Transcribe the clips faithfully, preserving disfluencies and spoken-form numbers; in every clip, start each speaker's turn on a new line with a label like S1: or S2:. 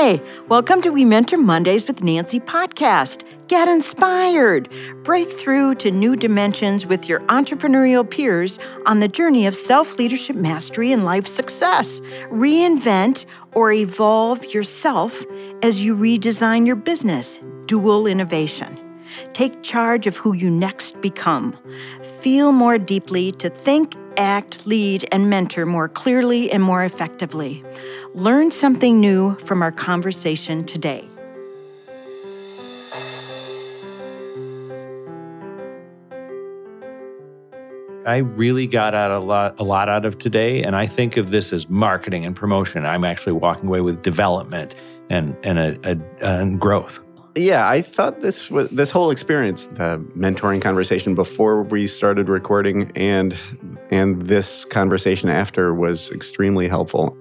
S1: Hi, welcome to We Mentor Mondays with Nancy podcast. Get inspired. Break through to new dimensions with your entrepreneurial peers on the journey of self-leadership mastery and life success. Reinvent or evolve yourself as you redesign your business. Dual innovation. Take charge of who you next become. Feel more deeply to think, act, lead, and mentor more clearly and more effectively. Learn something new from our conversation today.
S2: I really got out a lot, a lot out of today, and I think of this as marketing and promotion. I'm actually walking away with development and and a, a, and growth.
S3: Yeah, I thought this was this whole experience, the mentoring conversation before we started recording and and this conversation after, was extremely helpful.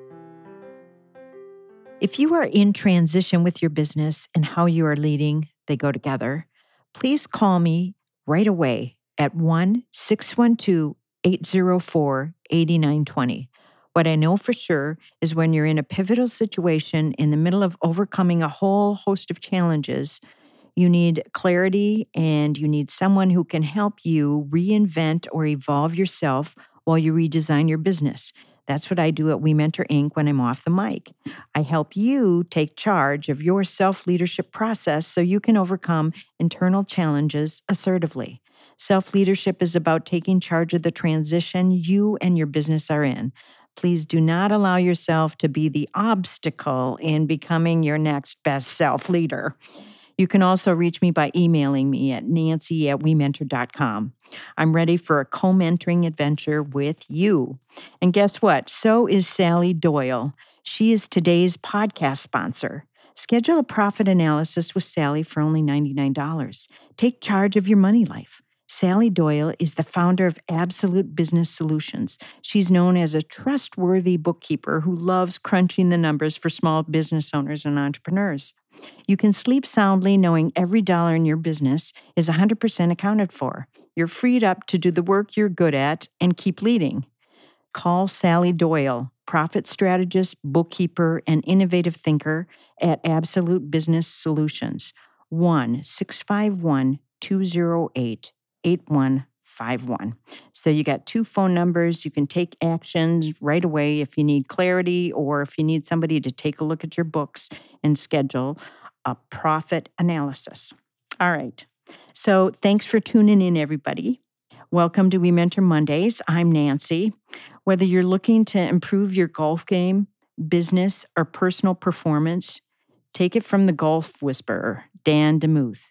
S1: If you are in transition with your business and how you are leading, they go together, please call me right away at one six one two, eight zero four, eight nine two zero. What I know for sure is when you're in a pivotal situation in the middle of overcoming a whole host of challenges, you need clarity and you need someone who can help you reinvent or evolve yourself while you redesign your business. That's what I do at We Mentor Incorporated when I'm off the mic. I help you take charge of your self-leadership process so you can overcome internal challenges assertively. Self-leadership is about taking charge of the transition you and your business are in. Please do not allow yourself to be the obstacle in becoming your next best self-leader. You can also reach me by emailing me at nancy at we mentor dot com. I'm ready for a co-mentoring adventure with you. And guess what? So is Sally Doyle. She is today's podcast sponsor. Schedule a profit analysis with Sally for only ninety-nine dollars. Take charge of your money life. Sally Doyle is the founder of Absolute Business Solutions. She's known as a trustworthy bookkeeper who loves crunching the numbers for small business owners and entrepreneurs. You can sleep soundly knowing every dollar in your business is one hundred percent accounted for. You're freed up to do the work you're good at and keep leading. Call Sally Doyle, profit strategist, bookkeeper, and innovative thinker at Absolute Business Solutions, one six five one, two zero eight, eight one five one. So you got two phone numbers. You can take actions right away if you need clarity or if you need somebody to take a look at your books and schedule a profit analysis. All right. So thanks for tuning in, everybody. Welcome to We Mentor Mondays. I'm Nancy. Whether you're looking to improve your golf game, business, or personal performance, take it from the golf whisperer, Dan DeMuth.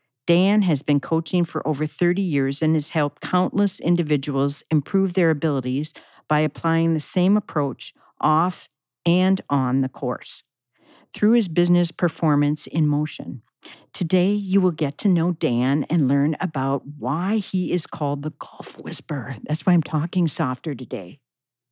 S1: Dan has been coaching for over thirty years and has helped countless individuals improve their abilities by applying the same approach off and on the course through his business Performance in Motion. Today, you will get to know Dan and learn about why he is called the Golf Whisperer. That's why I'm talking softer today.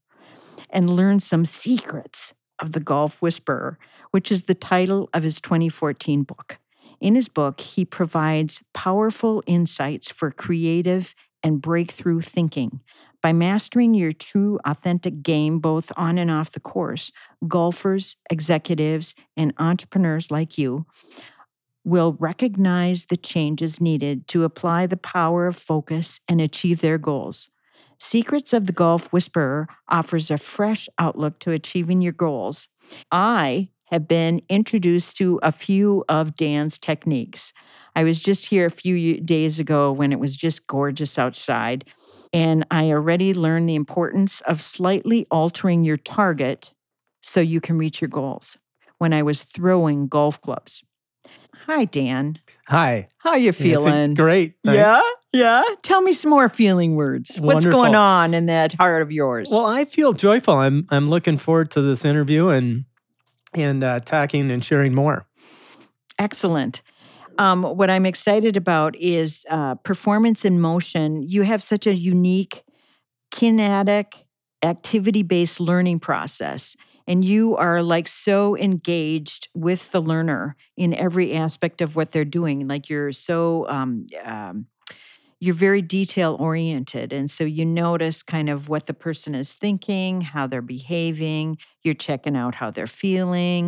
S1: And learn some secrets of the Golf Whisperer, which is the title of his twenty fourteen book. In his book, he provides powerful insights for creative and breakthrough thinking. By mastering your true, authentic game, both on and off the course, golfers, executives, and entrepreneurs like you will recognize the changes needed to apply the power of focus and achieve their goals. Secrets of the Golf Whisperer offers a fresh outlook to achieving your goals. I have been introduced to a few of Dan's techniques. I was just here a few days ago when it was just gorgeous outside, and I already learned the importance of slightly altering your target so you can reach your goals when I was throwing golf clubs. Hi, Dan.
S4: Hi.
S1: How you feeling?
S4: It's great. Thanks.
S1: Yeah? Yeah? Tell me some more feeling words.
S4: Wonderful.
S1: What's going on in that heart of yours?
S4: Well, I feel joyful. I'm I'm looking forward to this interview and and uh, talking and sharing more.
S1: Excellent. Um, what I'm excited about is uh, Performance in Motion. You have such a unique, kinetic, activity-based learning process, and you are like so engaged with the learner in every aspect of what they're doing. Like you're so um, um, you're very detail oriented. And so you notice kind of what the person is thinking, how they're behaving. You're checking out how they're feeling.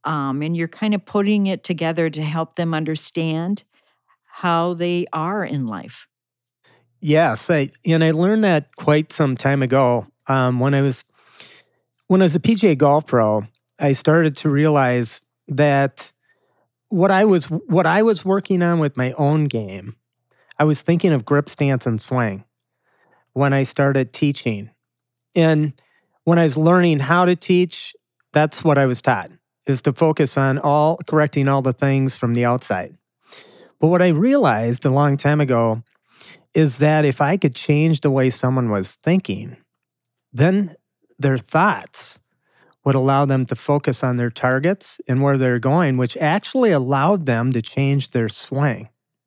S1: Um, and you're kind of putting it together to help them understand how they are in life.
S4: Yes, I, and I learned that quite some time ago. Um, when I was when I was a P G A golf pro, I started to realize that what I was what I was working on with my own game, I was thinking of grip, stance, and swing when I started teaching. And when I was learning how to teach, that's what I was taught, is to focus on all correcting all the things from the outside. But what I realized a long time ago is that if I could change the way someone was thinking, then their thoughts would allow them to focus on their targets and where they're going, which actually allowed them to change their swing.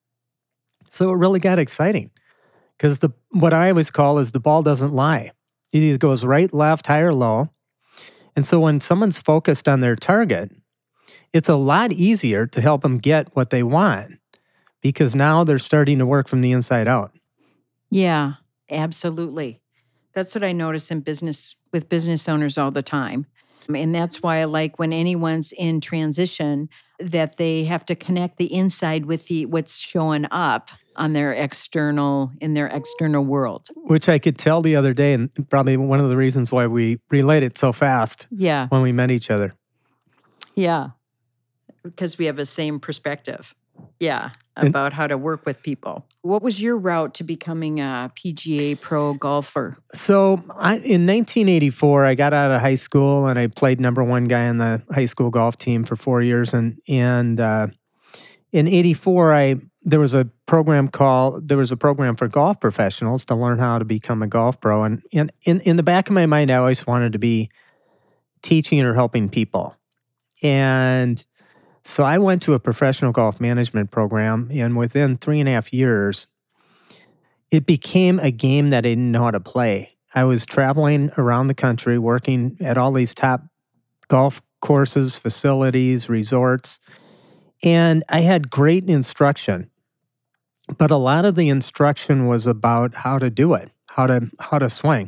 S4: So it really got exciting because the what I always call is the ball doesn't lie. It either goes right, left, high, or low. And so when someone's focused on their target, it's a lot easier to help them get what they want because now they're starting to work from the inside out.
S1: Yeah, absolutely. That's what I notice in business with business owners all the time. And that's why I like when anyone's in transition that they have to connect the inside with the what's showing up on their external in their external world.
S4: Which I could tell the other day, and probably one of the reasons why we related so fast
S1: Yeah.
S4: when we met each other.
S1: Yeah. Because we have the same perspective. Yeah.
S4: And-
S1: About how to work with people. What was your route to becoming a P G A pro golfer?
S4: So I, in nineteen eighty-four, I got out of high school and I played number one guy on the high school golf team for four years. And and uh, in eighty-four, I there was a program called there was a program for golf professionals to learn how to become a golf pro. And, and in in the back of my mind, I always wanted to be teaching or helping people. And so I went to a professional golf management program, and within three and a half years, it became a game that I didn't know how to play. I was traveling around the country, working at all these top golf courses, facilities, resorts, and I had great instruction. But a lot of the instruction was about how to do it, how to how to swing.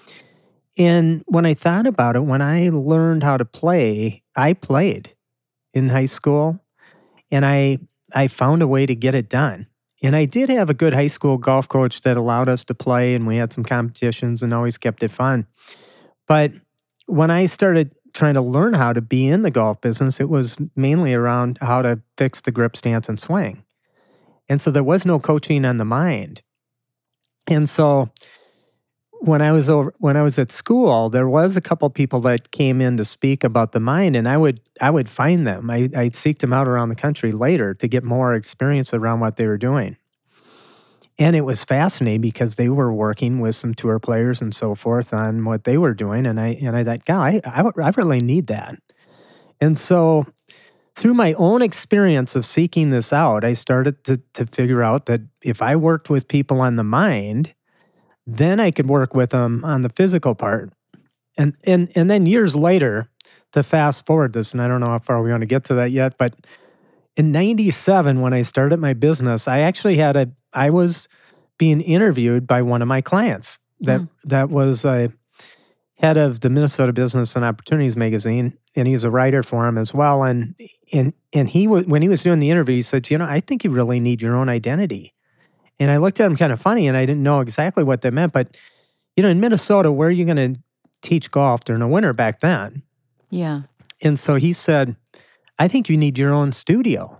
S4: And when I thought about it, when I learned how to play, I played in high school, and I I found a way to get it done. And I did have a good high school golf coach that allowed us to play, and we had some competitions and always kept it fun. But when I started trying to learn how to be in the golf business, it was mainly around how to fix the grip, stance, and swing. And so there was no coaching on the mind. And so when I was over, when I was at school, there was a couple people that came in to speak about the mind, and I would I would find them. I, I'd seek them out around the country later to get more experience around what they were doing. And it was fascinating because they were working with some tour players and so forth on what they were doing, and I and I thought, God, I I, I really need that. And so through my own experience of seeking this out, I started to to figure out that if I worked with people on the mind, then I could work with them on the physical part. And and and then years later, to fast forward this, and I don't know how far we want to get to that yet, but in ninety-seven, when I started my business, I actually had a, I was being interviewed by one of my clients that, mm. that was a head of the Minnesota Business and Opportunities magazine, and he was a writer for him as well. And and and he w- when he was doing the interview, he said, you know, I think you really need your own identity. And I looked at him kind of funny, and I didn't know exactly what that meant. But, you know, in Minnesota, where are you going to teach golf during the winter back then?
S1: Yeah.
S4: And so he said, I think you need your own studio.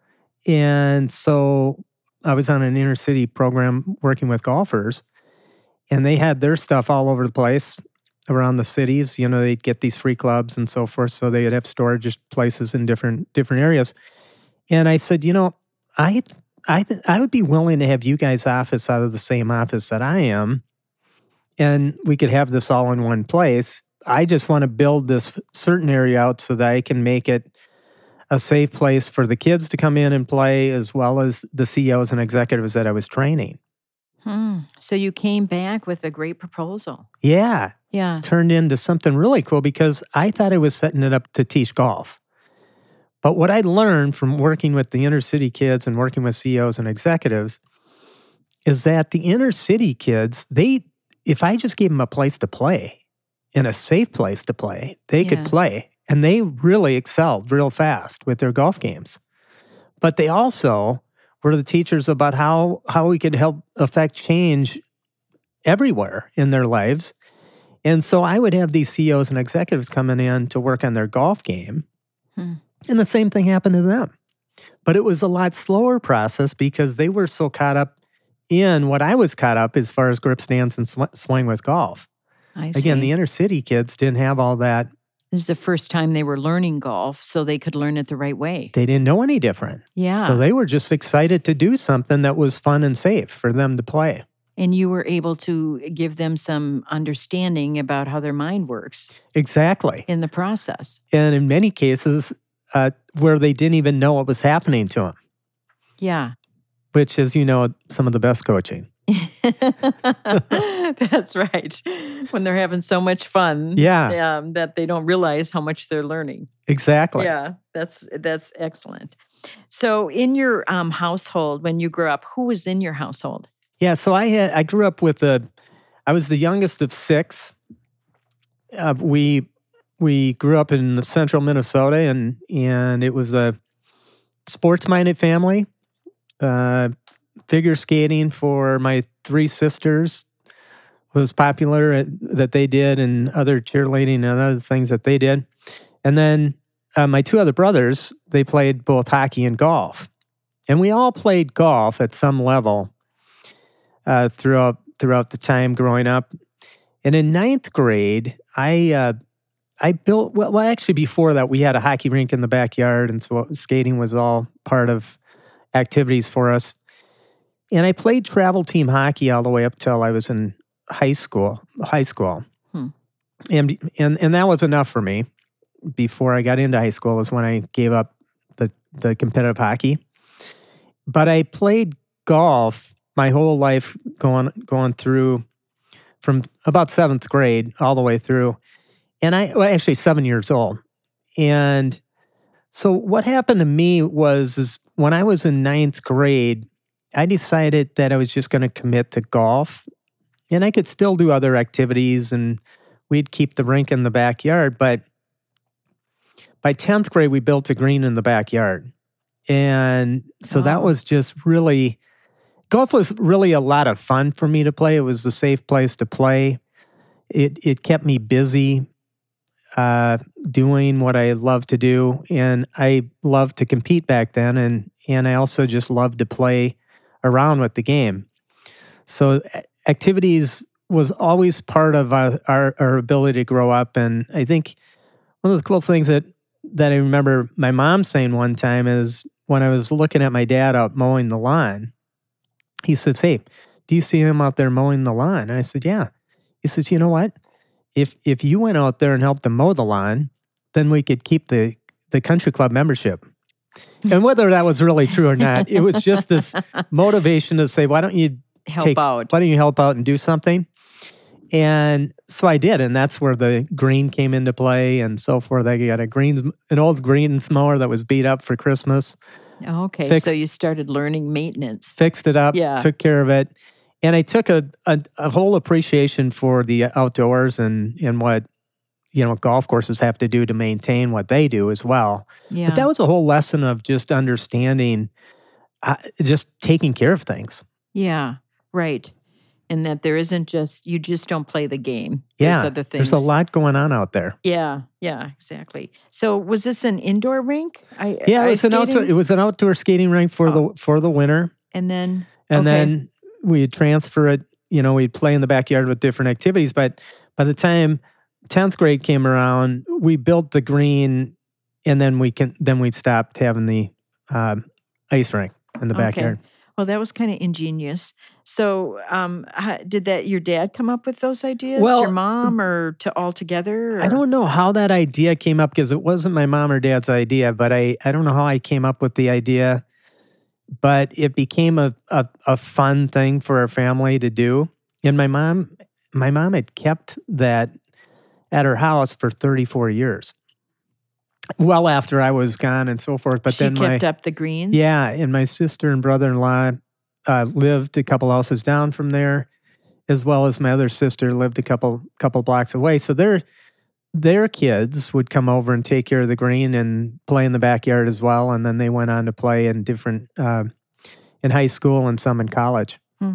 S4: And so I was on an inner city program working with golfers, and they had their stuff all over the place around the cities. You know, they'd get these free clubs and so forth. So they would have storage places in different different areas. And I said, you know, I I th- I would be willing to have you guys' office out of the same office that I am, and we could have this all in one place. I just want to build this certain area out so that I can make it a safe place for the kids to come in and play, as well as the C E Os and executives that I was training.
S1: Hmm. So you came back with a great proposal.
S4: Yeah.
S1: Yeah.
S4: Turned into something really cool because I thought I was setting it up to teach golf. But what I learned from working with the inner city kids and working with C E Os and executives is that the inner city kids, they, if I just gave them a place to play and a safe place to play, they
S1: Yeah.
S4: could play. and they really excelled real fast with their golf games. But they also were the teachers about how, how we could help affect change everywhere in their lives. And so I would have these C E Os and executives coming in to work on their golf game. Hmm. And the same thing happened to them. But it was a lot slower process because they were so caught up in what I was caught up as far as grip stance and sw- swing with golf.
S1: I see.
S4: Again, the inner city kids didn't have all that.
S1: This is the first time they were learning golf, so they could learn it the right way.
S4: They didn't know any different.
S1: Yeah.
S4: So they were just excited to do something that was fun and safe for them to play.
S1: And you were able to give them some understanding about how their mind works.
S4: Exactly.
S1: In the process.
S4: And in many cases, uh, where they didn't even know what was happening to them.
S1: Yeah.
S4: Which is, you know, some of the best coaching.
S1: That's right. When they're having so much fun,
S4: yeah,
S1: um, that they don't realize how much they're learning.
S4: Exactly.
S1: Yeah, that's that's excellent. So, in your um, household, when you grew up, who was in your household?
S4: Yeah, so I had I grew up with a. I was the youngest of six. Uh, we we grew up in central Minnesota, and and it was a sports-minded family. Uh, figure skating for my three sisters was popular at, that they did, and other cheerleading and other things that they did. And then uh, my two other brothers, they played both hockey and golf. And we all played golf at some level uh, throughout throughout the time growing up. And in ninth grade, I uh, I built, well, well, actually before that, we had a hockey rink in the backyard, and so skating was all part of activities for us. And I played travel team hockey all the way up till I was in high school. High school, hmm. and and and that was enough for me. Before I got into high school is when I gave up the the competitive hockey. But I played golf my whole life, going going through from about seventh grade all the way through, and I well, actually seven years old. And so what happened to me was is when I was in ninth grade, I decided that I was just going to commit to golf, and I could still do other activities, and we'd keep the rink in the backyard. But by tenth grade, we built a green in the backyard. And so oh. that was just really, golf was really a lot of fun for me to play. It was a safe place to play. It it kept me busy uh, doing what I love to do. And I loved to compete back then. And, and I also just loved to play around with the game. So activities was always part of our, our, our ability to grow up. And I think one of the cool things that, that I remember my mom saying one time is when I was looking at my dad out mowing the lawn, he says, "Hey, do you see him out there mowing the lawn?" And I said, "Yeah." He says, "You know what? If if you went out there and helped him mow the lawn, then we could keep the, the country club membership." And whether that was really true or not, it was just this motivation to say, why don't you
S1: help
S4: take,
S1: out?
S4: Why don't you help out and do something? And so I did, and that's where the green came into play and so forth. I got a greens, an old greens mower that was beat up for Christmas.
S1: Okay,
S4: fixed,
S1: so you started learning maintenance.
S4: Fixed it up,
S1: yeah.
S4: took care of it. And I took a, a, a whole appreciation for the outdoors and, and what, you know, golf courses have to do to maintain what they do as well.
S1: Yeah.
S4: But that was a whole lesson of just understanding, uh, just taking care of things.
S1: Yeah, right. And that there isn't just, you just don't play the game.
S4: Yeah,
S1: there's other things.
S4: There's a lot going on out there.
S1: Yeah, yeah, exactly. So was this an indoor rink? I,
S4: yeah, it was an outdoor. It was an outdoor skating rink for oh. the for the winter.
S1: And then,
S4: and
S1: okay.
S4: then we'd transfer it. You know, we'd play in the backyard with different activities. But by the time tenth grade came around, we built the green, and then we can then we stopped having the um, ice rink in the backyard.
S1: Okay. Well, that was kind of ingenious. So, um, how, did that your dad come up with those ideas?
S4: Well,
S1: your mom, or to all together? Or?
S4: I don't know how that idea came up because it wasn't my mom or dad's idea. But I, I don't know how I came up with the idea. But it became a, a, a fun thing for our family to do. And my mom, my mom had kept that at her house for thirty-four years. Well, after I was gone and so forth. But
S1: she
S4: then
S1: kept
S4: my,
S1: up the greens?
S4: Yeah, and my sister and brother-in-law uh, lived a couple houses down from there, as well as my other sister lived a couple couple blocks away. So they're their kids would come over and take care of the green and play in the backyard as well. And then they went on to play in different, uh, in high school and some in college.
S1: Hmm.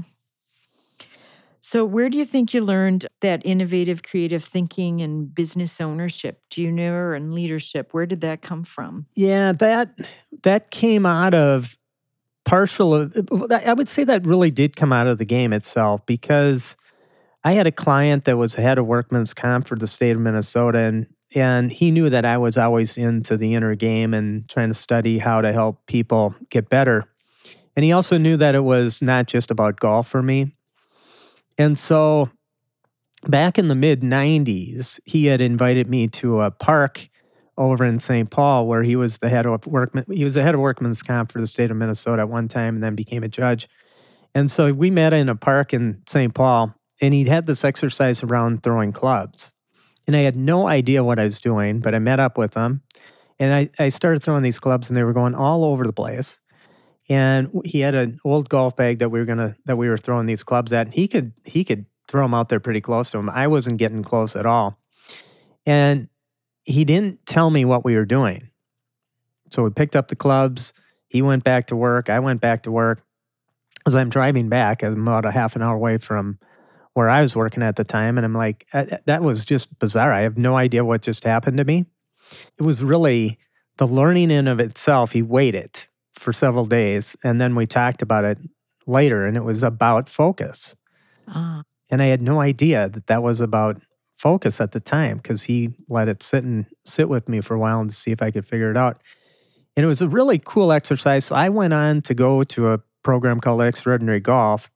S1: So where do you think you learned that innovative, creative thinking and business ownership, junior and leadership? Where did that come from?
S4: Yeah, that that came out of partial, I would say that really did come out of the game itself, because I had a client that was head of workman's comp for the state of Minnesota, and and he knew that I was always into the inner game and trying to study how to help people get better. And he also knew that it was not just about golf for me. And so back in the mid nineties, he had invited me to a park over in Saint Paul where he was the head of workman. He was the head of workman's comp for the state of Minnesota at one time and then became a judge. And so we met in a park in Saint Paul, and he had this exercise around throwing clubs. And I had no idea what I was doing, but I met up with him, and I, I started throwing these clubs, and they were going all over the place. And he had an old golf bag that we were gonna that we were throwing these clubs at. And he could he could throw them out there pretty close to him. I wasn't getting close at all. And he didn't tell me what we were doing. So we picked up the clubs. He went back to work. I went back to work. As I'm driving back, I'm about a half an hour away from where I was working at the time. And I'm like, that was just bizarre. I have no idea what just happened to me. It was really the learning in of itself. He waited for several days, and then we talked about it later, and it was about focus.
S1: Ah.
S4: And I had no idea that that was about focus at the time, because he let it sit and sit with me for a while and see if I could figure it out. And it was a really cool exercise. So I went on to go to a program called Extraordinary Golf,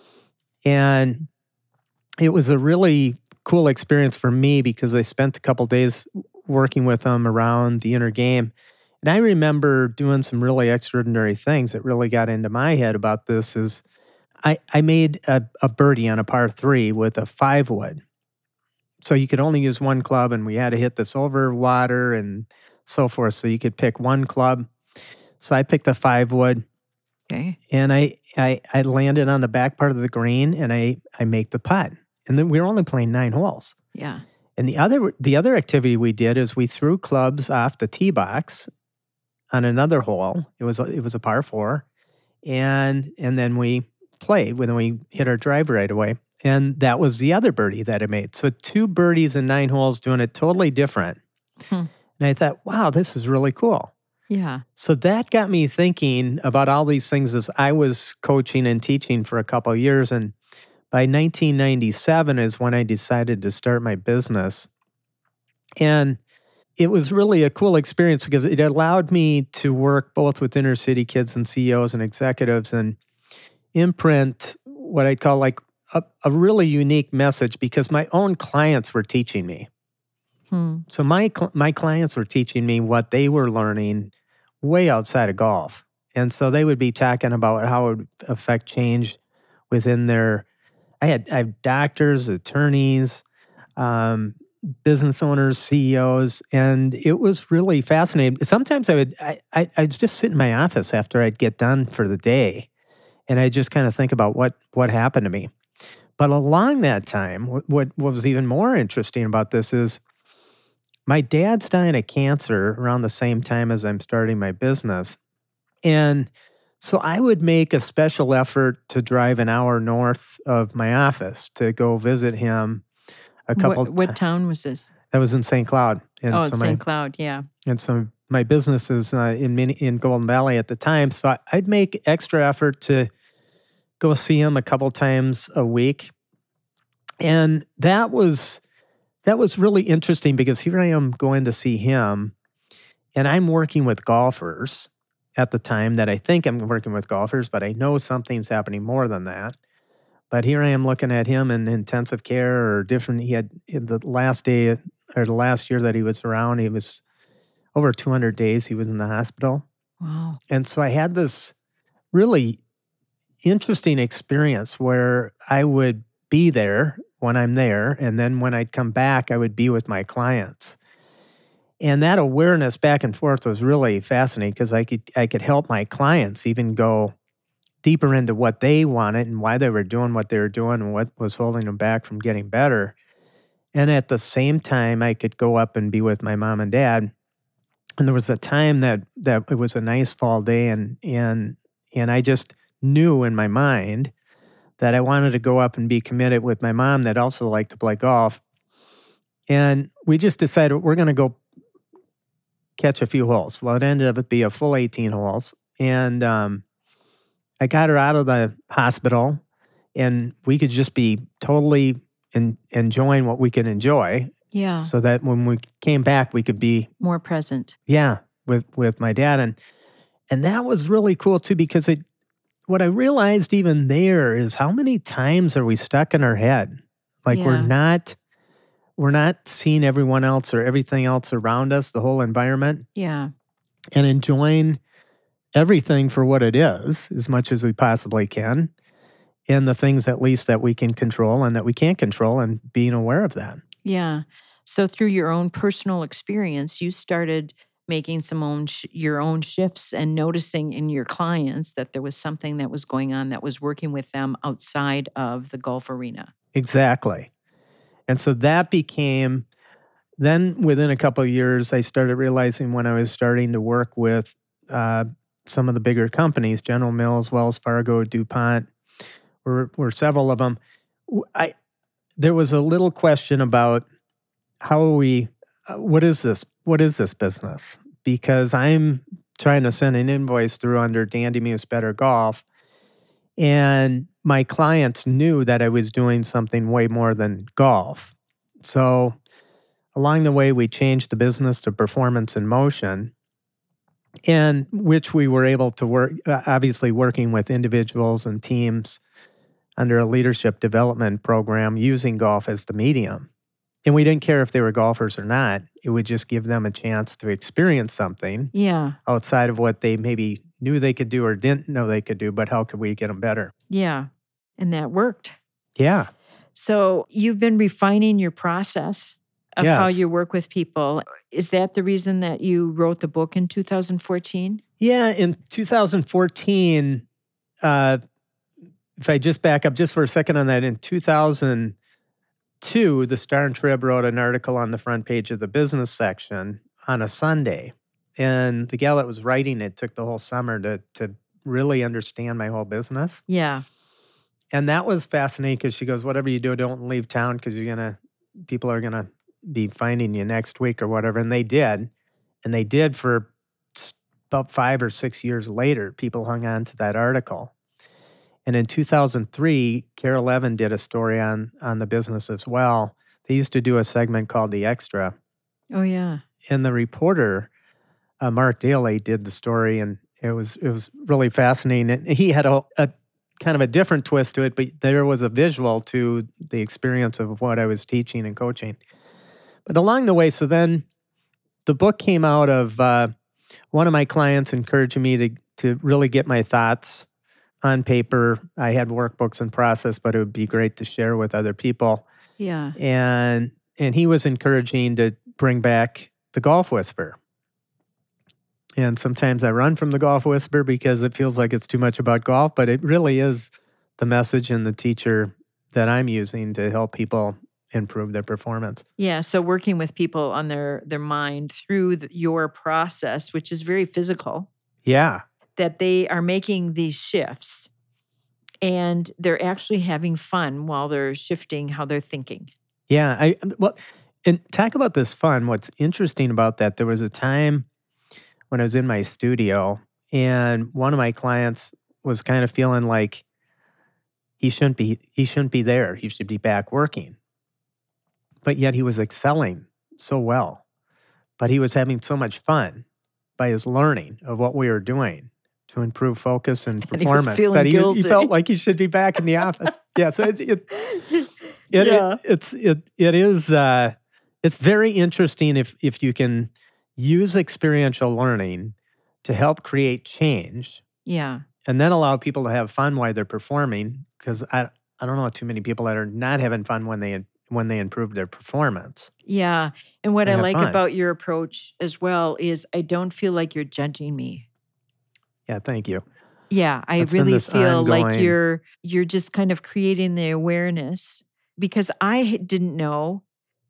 S4: and it was a really cool experience for me because I spent a couple days working with him around the inner game. And I remember doing some really extraordinary things that really got into my head about this. Is I, I made a, a birdie on a par three with a five wood. So you could only use one club, and we had to hit this over water and so forth. So you could pick one club. So I picked a five wood.
S1: Okay.
S4: And I, I I landed on the back part of the green, and I, I make the putt. And then we were only playing nine holes.
S1: Yeah.
S4: And the other the other activity we did is we threw clubs off the tee box on another hole. It was a, it was a par four, and and then we played when we hit our drive right away. And that was the other birdie that I made. So two birdies in nine holes, doing it totally different.
S1: Hmm. And
S4: I thought, wow, this is really cool.
S1: Yeah.
S4: So that got me thinking about all these things as I was coaching and teaching for a couple of years. And by nineteen ninety-seven is when I decided to start my business. And it was really a cool experience because it allowed me to work both with inner city kids and C E Os and executives and imprint what I'd call like a, a really unique message, because my own clients were teaching me.
S1: Hmm.
S4: So my cl- my clients were teaching me what they were learning way outside of golf. And so they would be talking about how it would affect change within their, I had, I have doctors, attorneys, um, business owners, C E Os, and it was really fascinating. Sometimes I would, I, I, I'd just sit in my office after I'd get done for the day, and I just kind of think about what, what happened to me. But along that time, what, what was even more interesting about this is my dad's dying of cancer around the same time as I'm starting my business. And so I would make a special effort to drive an hour north of my office to go visit him a couple
S1: What, what
S4: ti-
S1: town was this?
S4: That was in Saint Cloud. And
S1: oh,
S4: so
S1: it's
S4: my,
S1: Saint Cloud, yeah.
S4: And so my business is uh, in Min- in Golden Valley at the time. So I, I'd make extra effort to go see him a couple times a week. And that was that was really interesting because here I am going to see him, and I'm working with golfers at the time that I think I'm working with golfers, but I know something's happening more than that. But here I am looking at him in intensive care or different. He had the last day or the last year that he was around, he was over two hundred days he was in the hospital.
S1: Wow.
S4: And so I had this really interesting experience where I would be there when I'm there, and then when I'd come back, I would be with my clients. And that awareness back and forth was really fascinating because I could I could help my clients even go deeper into what they wanted and why they were doing what they were doing and what was holding them back from getting better. And at the same time, I could go up and be with my mom and dad. And there was a time that that it was a nice fall day, and and and I just knew in my mind that I wanted to go up and be committed with my mom that also liked to play golf. And we just decided we're going to go catch a few holes. Well, it ended up being a full eighteen holes. And um, I got her out of the hospital, and we could just be totally in, enjoying what we could enjoy.
S1: Yeah.
S4: So that when we came back, we could be
S1: more present.
S4: Yeah, with with my dad. And and that was really cool too, because it what I realized even there is how many times are we stuck in our head? Like
S1: Yeah.
S4: we're not we're not seeing everyone else or everything else around us, the whole environment,
S1: Yeah.
S4: and enjoying everything for what it is as much as we possibly can. And the things at least that we can control and that we can't control, and being aware of that.
S1: Yeah. So through your own personal experience, you started making some own sh- your own shifts and noticing in your clients that there was something that was going on that was working with them outside of the golf arena.
S4: Exactly. And so that became, then within a couple of years, I started realizing when I was starting to work with uh, some of the bigger companies, General Mills, Wells Fargo, DuPont, were, were several of them. w- I there was a little question about how are we, uh, what is this? What is this business? Because I'm trying to send an invoice through under Dandy Muse Better Golf, and my clients knew that I was doing something way more than golf. So along the way, we changed the business to Performance in Motion, and which we were able to work, uh, obviously working with individuals and teams under a leadership development program using golf as the medium. And we didn't care if they were golfers or not. It would just give them a chance to experience something
S1: Yeah.
S4: outside of what they maybe knew they could do or didn't know they could do, but how could we get them better?
S1: Yeah. And that worked.
S4: Yeah.
S1: So you've been refining your process of how
S4: Yes.
S1: you work with people. Is that the reason that you wrote the book in two thousand fourteen?
S4: Yeah. In two thousand fourteen, uh, if I just back up just for a second on that, in two thousand two, the Star and Trib wrote an article on the front page of the business section on a Sunday. And the gal that was writing it took the whole summer to to really understand my whole business.
S1: Yeah.
S4: And that was fascinating because she goes, whatever you do, don't leave town because you're going to, people are going to be finding you next week or whatever. And they did. And they did for s- about five or six years later. People hung on to that article. And in two thousand three, Carol Evan did a story on, on the business as well. They used to do a segment called The Extra.
S1: Oh, yeah.
S4: And the reporter, uh, Mark Daly, did the story. And it was it was really fascinating. And he had a, a kind of a different twist to it, but there was a visual to the experience of what I was teaching and coaching. But along the way, so then the book came out of uh, one of my clients encouraging me to to really get my thoughts on paper. I had workbooks in process, but it would be great to share with other people.
S1: Yeah.
S4: And and he was encouraging to bring back the Golf Whisper. And sometimes I run from the Golf Whisper because it feels like it's too much about golf, but it really is the message and the teacher that I'm using to help people improve their performance.
S1: Yeah. So working with people on their, their mind through the, your process, which is very physical,
S4: Yeah.
S1: that they are making these shifts and they're actually having fun while they're shifting how they're thinking.
S4: Yeah. I well, and talk about this fun. What's interesting about that, there was a time when I was in my studio and one of my clients was kind of feeling like he shouldn't be he shouldn't be there. He should be back working. But yet he was excelling so well. But he was having so much fun by his learning of what we were doing to improve focus and
S1: And he was
S4: performance.
S1: feeling
S4: that he, he
S1: guilty.
S4: felt like he should be back in the office. Yeah, so it, it, it,
S1: Yeah.
S4: it it's it it is uh, it's very interesting if if you can use experiential learning to help create change
S1: Yeah.
S4: and then allow people to have fun while they're performing. Because I I don't know too many people that are not having fun when they when they improve their performance.
S1: Yeah. And what
S4: They
S1: I
S4: have
S1: like
S4: fun.
S1: about your approach as well is I don't feel like you're judging me.
S4: Yeah, thank you.
S1: Yeah, I
S4: It's been
S1: really
S4: this
S1: feel like
S4: ongoing-
S1: you're you're just kind of creating the awareness because I h- didn't know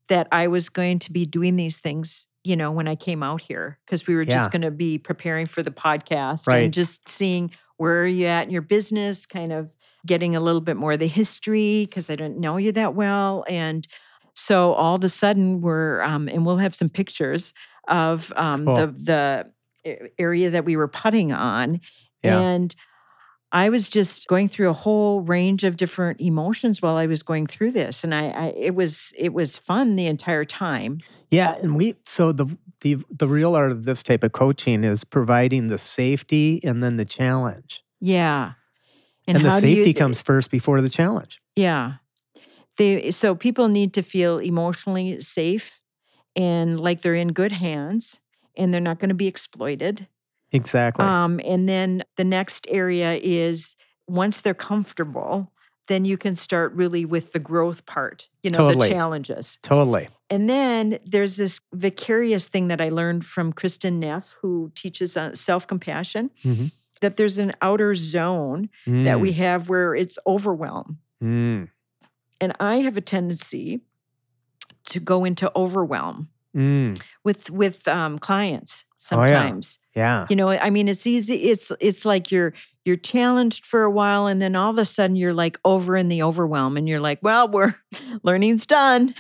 S1: that I was going to be doing these things, you know, when I came out here, because we were
S4: Yeah.
S1: just going to be preparing for the podcast
S4: Right.
S1: and just seeing where are you at in your business, kind of getting a little bit more of the history because I didn't know you that well. And so all of a sudden we're, um, and we'll have some pictures of um,
S4: Cool.
S1: the the a- area that we were putting on.
S4: Yeah.
S1: And I was just going through a whole range of different emotions while I was going through this, and I, I it was it was fun the entire time.
S4: Yeah, and we so the the the real art of this type of coaching is providing the safety and then the challenge.
S1: Yeah,
S4: And, the
S1: how do you-
S4: safety comes first before the challenge.
S1: Yeah, they so people need to feel emotionally safe and like they're in good hands, and they're not going to be exploited.
S4: Exactly.
S1: Um, and then the next area is once they're comfortable, then you can start really with the growth part, you know,
S4: Totally.
S1: the challenges.
S4: Totally.
S1: And then there's this vicarious thing that I learned from Kristen Neff, who teaches on self-compassion,
S4: Mhm.
S1: that there's an outer zone that we have where it's overwhelm.
S4: Mm.
S1: And I have a tendency to go into overwhelm
S4: Mm.
S1: with with um, clients
S4: Oh, yeah.
S1: sometimes.
S4: Yeah.
S1: You know, I mean, it's easy. It's it's like you're you're challenged for a while, and then all of a sudden you're like over in the overwhelm, and you're like, well, we're learning's done,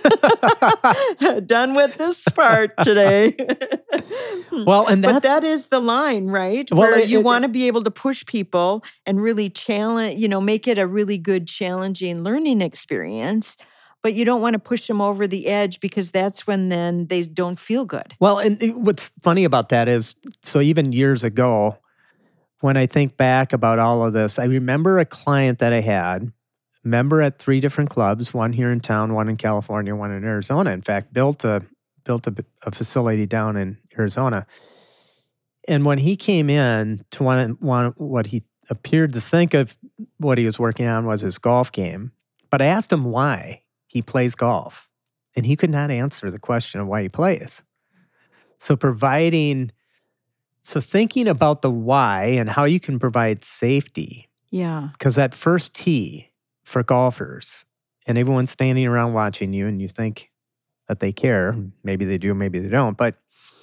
S1: done with this part today.
S4: Well, and
S1: but
S4: that
S1: that is the line, right?
S4: Well,
S1: Where
S4: it-
S1: you
S4: it-
S1: want to be able to push people and really challenge, you know, make it a really good, challenging learning experience. But you don't want to push them over the edge because that's when then they don't feel good.
S4: Well, and it- what's funny about that is, so even years ago, when I think back about all of this, I remember a client that I had, member at three different clubs, one here in town, one in California, one in Arizona. In fact, built a built a, a facility down in Arizona. And when he came in to want, want what he appeared to think of what he was working on was his golf game, but I asked him why he plays golf, and he could not answer the question of why he plays. So providing, so thinking about the why and how you can provide safety,
S1: Yeah.
S4: because that first tee for golfers, and everyone's standing around watching you, and you think that they care. Maybe they do, maybe they don't. But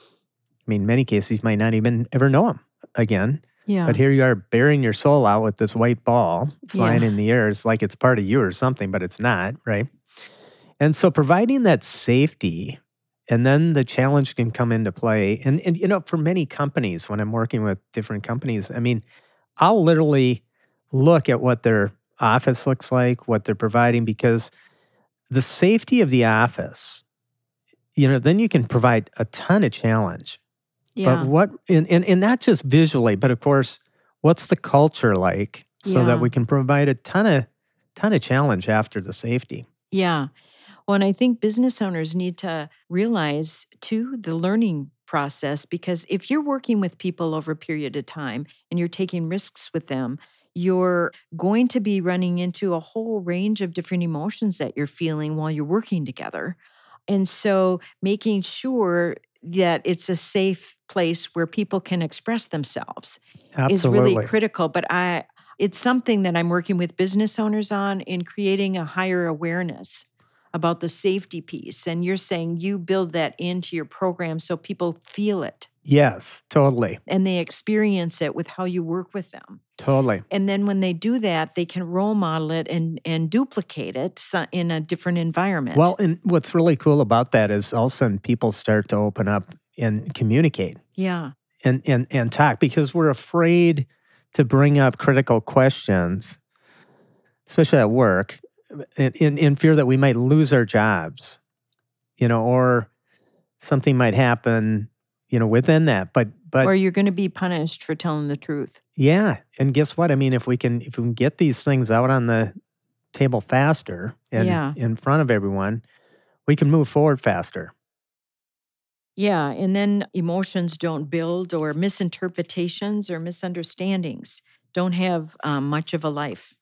S4: I mean, in many cases, you might not even ever know them again.
S1: Yeah.
S4: But here you are bearing your soul out with this white ball flying
S1: Yeah.
S4: in the air. It's like it's part of you or something, but it's not, right? And so providing that safety, and then the challenge can come into play. And, and you know, for many companies, when I'm working with different companies, I mean, I'll literally look at what their office looks like, what they're providing, because the safety of the office, you know, then you can provide a ton of challenge.
S1: Yeah.
S4: But what, and, and, and not just visually, but of course, what's the culture like so
S1: Yeah.
S4: that we can provide a ton of, ton of challenge after the safety.
S1: Yeah. Well, and I think business owners need to realize too the learning process, because if you're working with people over a period of time and you're taking risks with them, you're going to be running into a whole range of different emotions that you're feeling while you're working together. And so making sure that it's a safe place where people can express themselves
S4: Absolutely.
S1: is really critical. But I it's something that I'm working with business owners on in creating a higher awareness about the safety piece. And you're saying you build that into your program so people feel it
S4: Yes, totally.
S1: and they experience it with how you work with them.
S4: Totally.
S1: And then when they do that, they can role model it and, and duplicate it so- in a different environment.
S4: Well, and what's really cool about that is all of a sudden people start to open up and communicate
S1: yeah,
S4: and, and, and talk, because we're afraid to bring up critical questions, especially at work, in, in, in fear that we might lose our jobs, you know, or something might happen, you know, within that. But, but
S1: or you're going to be punished for telling the truth.
S4: yeah. And guess what? I mean, if we can, if we can get these things out on the table faster and
S1: Yeah.
S4: in front of everyone, we can move forward faster.
S1: Yeah, and then emotions don't build, or misinterpretations or misunderstandings don't have um, much of a life.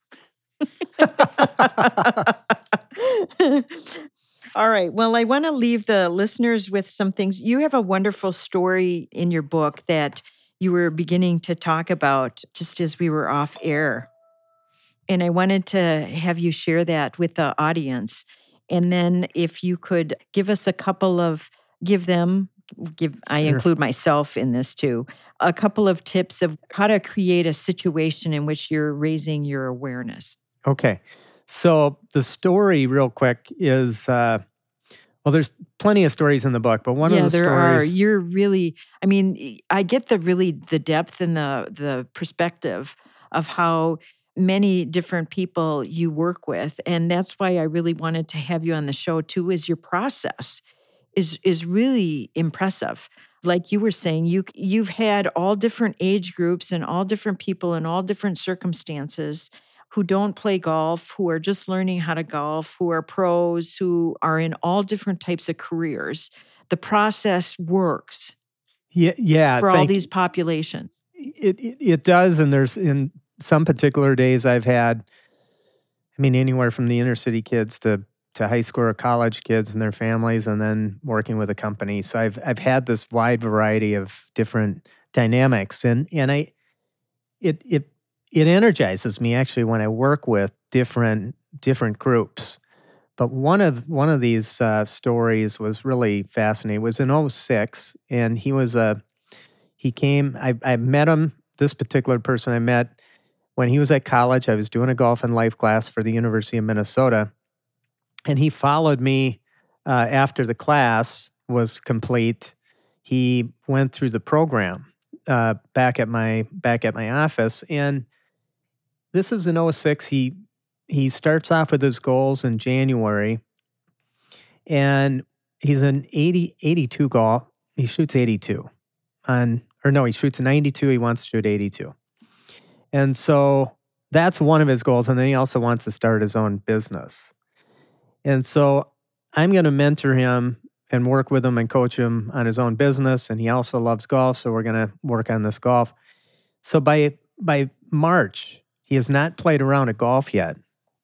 S1: All right. Well, I want to leave the listeners with some things. You have a wonderful story in your book that you were beginning to talk about just as we were off air. And I wanted to have you share that with the audience. And then if you could give us a couple of, give them, give, I
S4: Sure.
S1: include myself in this too, a couple of tips of how to create a situation in which you're raising your awareness.
S4: Okay. So the story, real quick, is uh, well, there's plenty of stories in the book, but one
S1: yeah,
S4: of the
S1: there
S4: stories.
S1: are. You're really, I mean, I get the really the depth and the the perspective of how many different people you work with. And that's why I really wanted to have you on the show too, is your process is is really impressive. Like you were saying, you you've had all different age groups and all different people in all different circumstances who don't play golf, who are just learning how to golf, who are pros, who are in all different types of careers. The process works
S4: Yeah, yeah.
S1: for all
S4: thank-
S1: these populations.
S4: It, it it does, and there's in some particular days I've had, I mean, anywhere from the inner city kids to to high school or college kids and their families, and then working with a company. So I've I've had this wide variety of different dynamics, and and I it it it energizes me actually when I work with different different groups. But one of one of these uh, stories was really fascinating. It was in oh six, and he was a he came. I I met him. This particular person I met when he was at college. I was doing a golf and life class for the University of Minnesota, and he followed me uh, after the class was complete. He went through the program uh, back at my back at my office, and this is in oh six. He he starts off with his goals in January, and he's an eighty, eighty-two golf. He shoots eighty-two on, or no, he shoots ninety-two. He wants to shoot eighty-two. And so that's one of his goals. And then he also wants to start his own business. And so I'm going to mentor him and work with him and coach him on his own business. And he also loves golf. So we're going to work on this golf. So by by March, he has not played around at golf yet.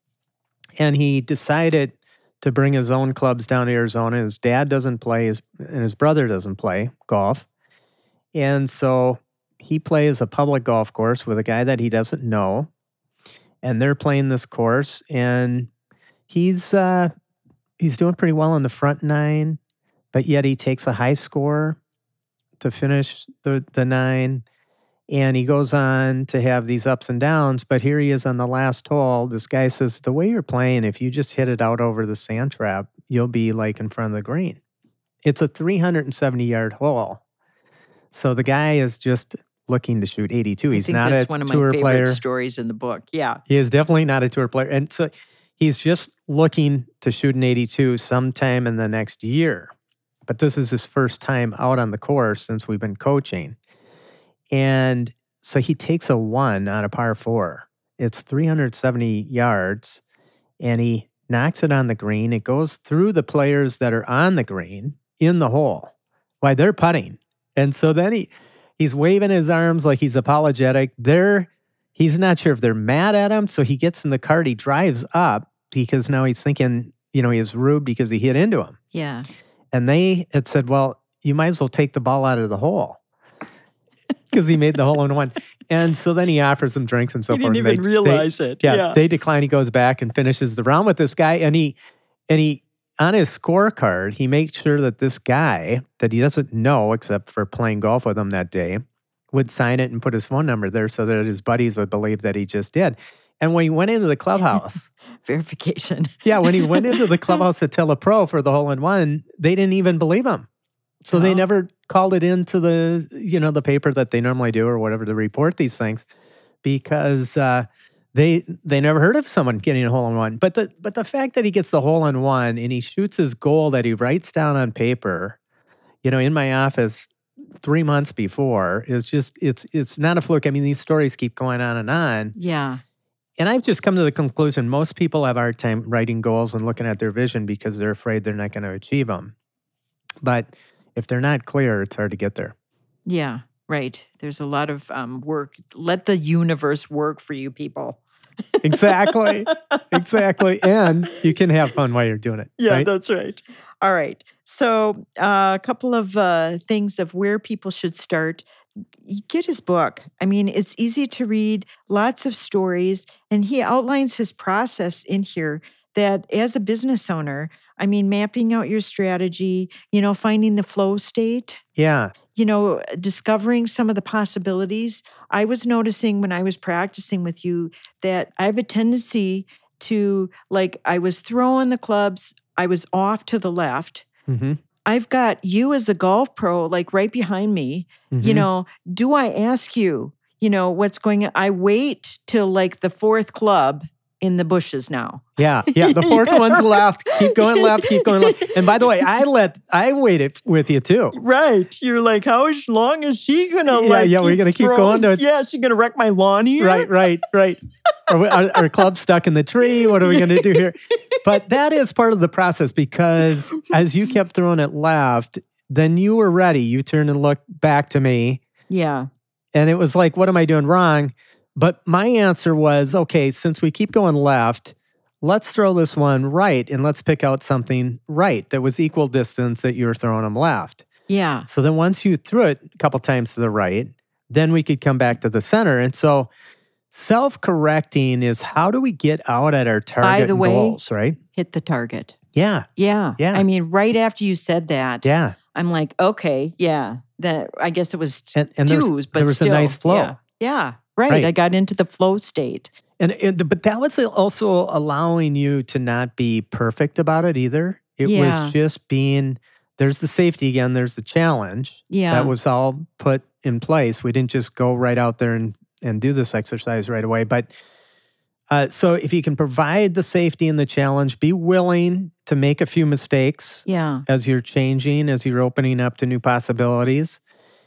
S4: And he decided to bring his own clubs down to Arizona. His dad doesn't play, his, and his brother doesn't play golf. And so he plays a public golf course with a guy that he doesn't know. And they're playing this course. And he's uh, he's doing pretty well on the front nine, but yet he takes a high score to finish the, the nine. And he goes on to have these ups and downs, but here he is on the last hole. This guy says, the way you're playing, if you just hit it out over the sand trap, you'll be like in front of the green. It's a three hundred seventy yard hole. So the guy is just looking to shoot eighty-two. He's
S1: I think
S4: not
S1: that's
S4: a
S1: one of my
S4: tour
S1: favorite
S4: player.
S1: stories in the book. Yeah.
S4: He is definitely not a tour player. And so he's just looking to shoot an eighty-two sometime in the next year. But this is his first time out on the course since we've been coaching. And so he takes a one on a par four. It's three hundred seventy yards, and he knocks it on the green. It goes through the players that are on the green in the hole while they're putting. And so then he he's waving his arms like he's apologetic. They're, he's not sure if they're mad at him. So he gets in the cart. He drives up because now he's thinking, you know, he was rude because he hit into him.
S1: Yeah.
S4: And they had said, well, you might as well take the ball out of the hole because he made the hole in one. And so then he offers some drinks and so
S1: He
S4: forth.
S1: didn't
S4: and
S1: even
S4: they-
S1: realize
S4: they-
S1: it.
S4: Yeah,
S1: Yeah.
S4: they decline. He goes back and finishes the round with this guy. And he, and he, on his scorecard, he makes sure that this guy that he doesn't know except for playing golf with him that day would sign it and put his phone number there so that his buddies would believe that he just did. And when he went into the clubhouse,
S1: Verification.
S4: yeah, when he went into the clubhouse to tell a pro for the hole in one, they didn't even believe him. So they
S1: Oh.
S4: never called it into the, you know, the paper that they normally do or whatever to report these things because uh, they they never heard of someone getting a hole in one. But the but the fact that he gets the hole in one and he shoots his goal that he writes down on paper, you know, in my office three months before is just it's it's not a fluke. I mean, these stories keep going on and on.
S1: Yeah.
S4: And I've just come to the conclusion most people have a hard time writing goals and looking at their vision because they're afraid they're not going to achieve them. But if they're not clear, it's hard to get there.
S1: Yeah. Right. There's a lot of um, work. Let the universe work for you people.
S4: Exactly. Exactly. And you can have fun while you're doing it.
S1: Yeah,
S4: right?
S1: that's right. All right. So, uh, a couple of uh, things of where people should start. You get his book. I mean, it's easy to read, lots of stories, and he outlines his process in here that as a business owner, I mean, mapping out your strategy, you know, finding the flow state.
S4: Yeah.
S1: You know, discovering some of the possibilities. I was noticing when I was practicing with you that I have a tendency to, like, I was throwing the clubs, I was off to the left.
S4: Mm-hmm.
S1: I've got you as a golf pro, like right behind me.
S4: Mm-hmm.
S1: You know, do I ask you, you know, what's going on? I wait till like the fourth club in the bushes now.
S4: Yeah, yeah. The fourth
S1: Yeah,
S4: one's
S1: right.
S4: left. Keep going left. Keep going left. And by the way, I let I waited with you too.
S1: Right. You're like, how long is she going to
S4: Yeah,
S1: like
S4: yeah, we're gonna keep
S1: throwing-
S4: going to-
S1: Yeah, she's going to wreck my lawn here?
S4: Right, right, right. Are, we, are our clubs stuck in the tree? What are we going to do here? But that is part of the process because as you kept throwing it left, then you were ready. You turned and looked back to me.
S1: Yeah.
S4: And it was like, what am I doing wrong? But my answer was, okay, since we keep going left, let's throw this one right and let's pick out something right that was equal distance that you were throwing them left.
S1: Yeah.
S4: So then once you threw it a couple times to the right, then we could come back to the center. And so self-correcting is how do we get out at our target
S1: the
S4: and
S1: way-
S4: goals, right?
S1: Hit the target.
S4: Yeah,
S1: Yeah.
S4: Yeah.
S1: I mean, right after you said that,
S4: yeah.
S1: I'm like, okay, yeah. That I guess it was
S4: And, and there was,
S1: twos, but
S4: there was
S1: still,
S4: a nice flow.
S1: Yeah. Yeah. Right.
S4: Right.
S1: I got into the flow state.
S4: And, and but that was also allowing you to not be perfect about it either. It
S1: Yeah.
S4: was just being, there's the safety again, there's the challenge.
S1: Yeah.
S4: That was all put in place. We didn't just go right out there and, and do this exercise right away. But uh, so if you can provide the safety and the challenge, be willing to make a few mistakes
S1: Yeah.
S4: as you're changing, as you're opening up to new possibilities,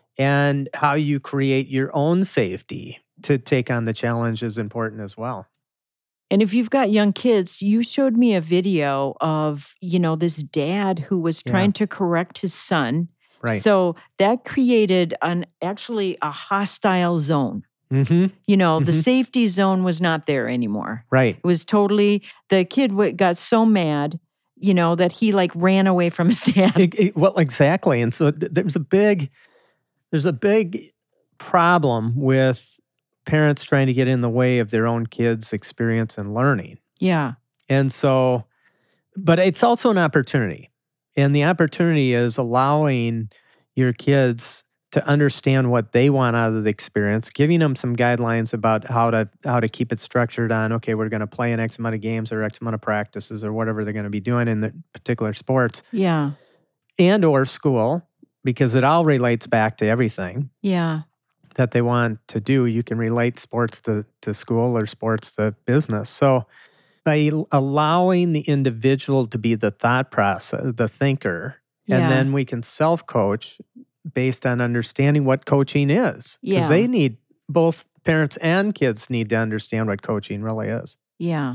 S4: and how you create your own safety to take on the challenge is important as well.
S1: And if you've got young kids, you showed me a video of, you know, this dad who was
S4: Yeah.
S1: trying to correct his son.
S4: Right.
S1: So that created an actually a hostile zone.
S4: Mm-hmm.
S1: You know, the
S4: Mhm.
S1: safety zone was not there anymore.
S4: Right.
S1: It was totally, the kid w- got so mad, you know, that he like ran away from his dad.
S4: It- it- well, exactly. And so th- there's a big, there's a big problem with parents trying to get in the way of their own kids' experience and learning.
S1: Yeah.
S4: And so, but it's also an opportunity. And the opportunity is allowing your kids to understand what they want out of the experience, giving them some guidelines about how to how to keep it structured on, okay, we're going to play an X amount of games or X amount of practices or whatever they're going to be doing in the particular sports
S1: Yeah.
S4: and or school, because it all relates back to everything
S1: Yeah.
S4: that they want to do. You can relate sports to, to school or sports to business. So by allowing the individual to be the thought process, the thinker,
S1: Yeah.
S4: and then we can self-coach based on understanding what coaching is.
S1: Yeah.
S4: Because they need, both parents and kids need to understand what coaching really is.
S1: Yeah.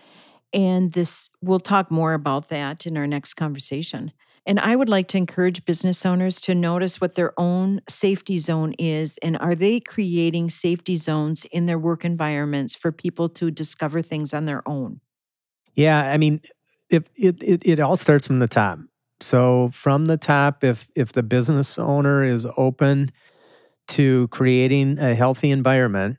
S1: And this, we'll talk more about that in our next conversation. And I would like to encourage business owners to notice what their own safety zone is, and are they creating safety zones in their work environments for people to discover things on their own?
S4: Yeah, I mean, if it, it it all starts from the top. So from the top, if if the business owner is open to creating a healthy environment,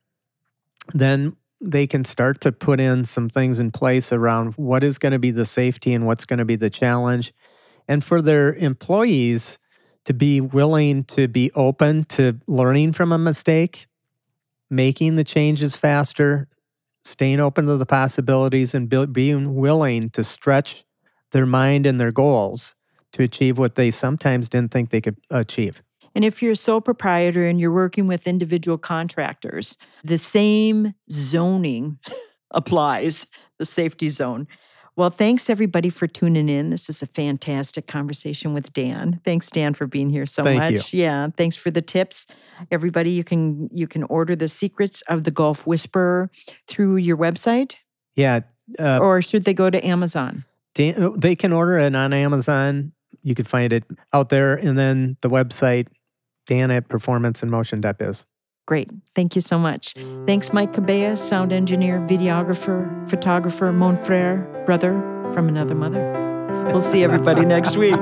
S4: then they can start to put in some things in place around what is going to be the safety and what's going to be the challenge. And for their employees to be willing to be open to learning from a mistake, making the changes faster, staying open to the possibilities, and be, being willing to stretch their mind and their goals to achieve what they sometimes didn't think they could achieve.
S1: And if you're a sole proprietor and you're working with individual contractors, the same zoning applies, the safety zone. Well, thanks everybody for tuning in. This is a fantastic conversation with Dan. Thanks, Dan, for being here so
S4: Thank
S1: much. Yeah, thanks for the tips. Everybody, you can you can order the Secrets of the Golf Whisperer through your website,
S4: Yeah, uh,
S1: or should they go to Amazon?
S4: Dan, they can order it on Amazon. You could find it out there. And then the website, Dan at performance in motion dot biz.
S1: Great. Thank you so much. Thanks, Mike Cabea, sound engineer, videographer, photographer, mon frere, brother from another mother. We'll see everybody next week.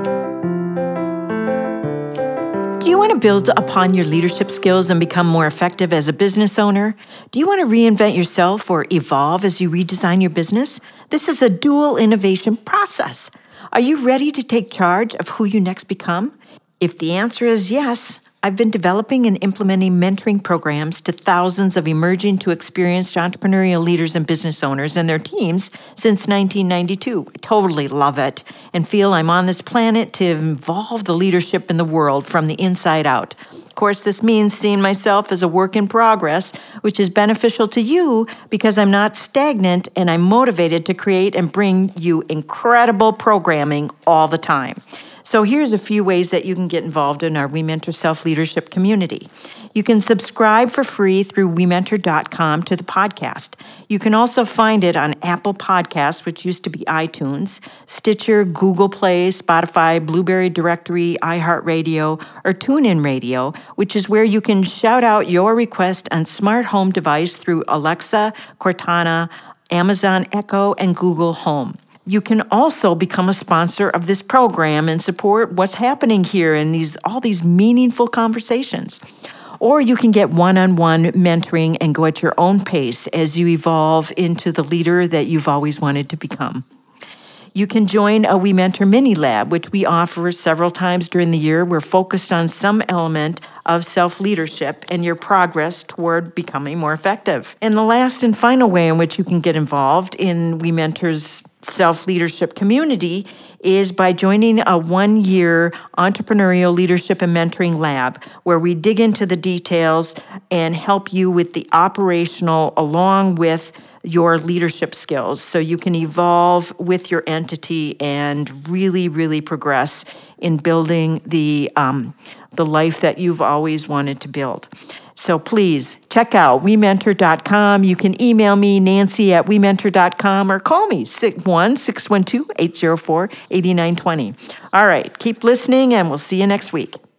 S1: Do you want to build upon your leadership skills and become more effective as a business owner? Do you want to reinvent yourself or evolve as you redesign your business? This is a dual innovation process. Are you ready to take charge of who you next become? If the answer is yes, I've been developing and implementing mentoring programs to thousands of emerging to experienced entrepreneurial leaders and business owners and their teams since nineteen ninety-two. I totally love it and feel I'm on this planet to evolve the leadership in the world from the inside out. Of course, this means seeing myself as a work in progress, which is beneficial to you because I'm not stagnant and I'm motivated to create and bring you incredible programming all the time. So here's a few ways that you can get involved in our We Mentor Self-Leadership community. You can subscribe for free through we mentor dot com to the podcast. You can also find it on Apple Podcasts, which used to be iTunes, Stitcher, Google Play, Spotify, Blueberry Directory, iHeartRadio, or TuneIn Radio, which is where you can shout out your request on smart home device through Alexa, Cortana, Amazon Echo, and Google Home. You can also become a sponsor of this program and support what's happening here in these all these meaningful conversations. Or you can get one-on-one mentoring and go at your own pace as you evolve into the leader that you've always wanted to become. You can join a We Mentor Mini Lab, which we offer several times during the year. We're focused on some element of self-leadership and your progress toward becoming more effective. And the last and final way in which you can get involved in We Mentor's self-leadership community is by joining a one-year entrepreneurial leadership and mentoring lab where we dig into the details and help you with the operational along with your leadership skills so you can evolve with your entity and really, really progress in building the um, the life that you've always wanted to build. So please check out we mentor dot com. You can email me, Nancy at we mentor dot com, or call me, one six one two, eight zero four, eight nine two zero. All right, keep listening, and we'll see you next week.